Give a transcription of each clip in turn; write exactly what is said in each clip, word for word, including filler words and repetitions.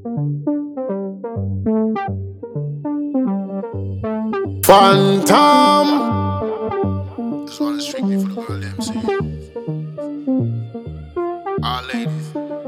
Phantom. This one is strictly for the girl M C. All ladies.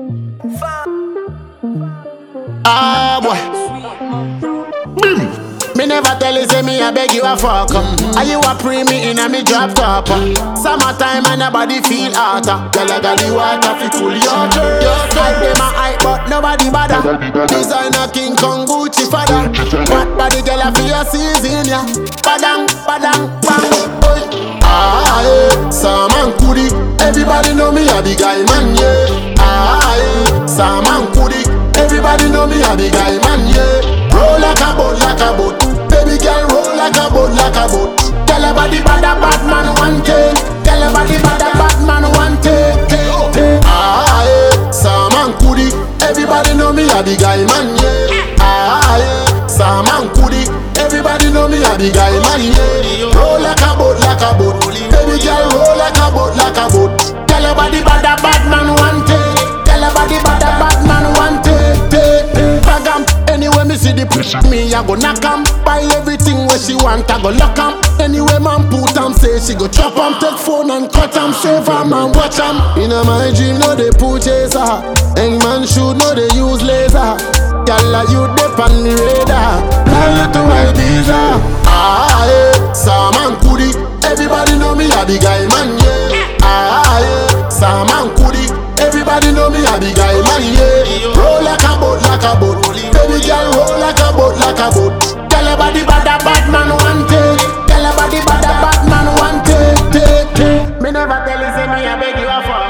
Ah boy. Bim. Me never tell you say me I beg you a fuck. Mm-hmm. Are you a pre me in a me drop top? Mm-hmm. Summertime and nobody feel hotter. Girl I got the water fi cool your thirst. I dem a hype but nobody bother. Designer King Kong Gucci father. What body girl I feel your season ya. Badang badang bang. Ah yeah, Saman Kudi. Everybody know me a the guy man yeah. Ah yeah, Saman Kudi. Everybody know me a the guy man yeah. Roll like a boat, like a boat. Baby girl, roll like a boat, like a boat. Tell everybody bad a bad man one take. Tell everybody bad a bad man one take. Ah yeah, Saman Kudi. Everybody know me a the guy man yeah. Ah yeah, Saman Kudi. Everybody know me a the guy man yeah. Roll like a boat, like a boat. Baby girl, roll like a boat, like a boat. Tell everybody bad a bad man one take. Tell everybody bad a bad man one take. Anyway, me see the pressure, me I go knock 'em. Buy everything where she want, I go lock 'em. Anyway, man put 'em, say she go chop 'em. Take phone and cut 'em, save 'em and watch 'em. In my dream, no they put chaser. Hangman shoot, no they use laser. Y'all you dip on the radar. Now you to my visa. Ah yeah, Saman Kudi. Everybody know me a the guy man yeah. Ah yeah, Saman Kudi. Everybody know me a the guy man yeah. Roll like a boat, like a boat. Baby girl roll like a boat, like a boat. Tell everybody bad a bad man one take. Tell everybody bad a bad man one take, take, take. Me never tell you say me I beg you a fuck.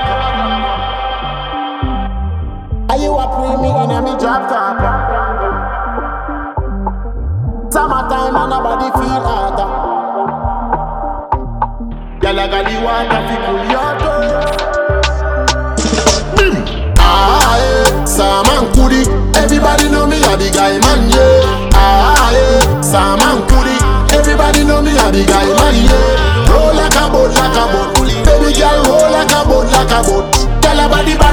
Are you a pre me in a me drop top? Summertime and nobody feel hotter. Girl I got the water fi cool your thirst. Bim. Ah yeah, Saman Kudi. Everybody know me a the guy man yeah. Ah yeah, Saman Kudi. Everybody know me a the guy man yeah. Roll like a boat, like a boat. Baby girl roll like a boat, like a boat. Tell everybody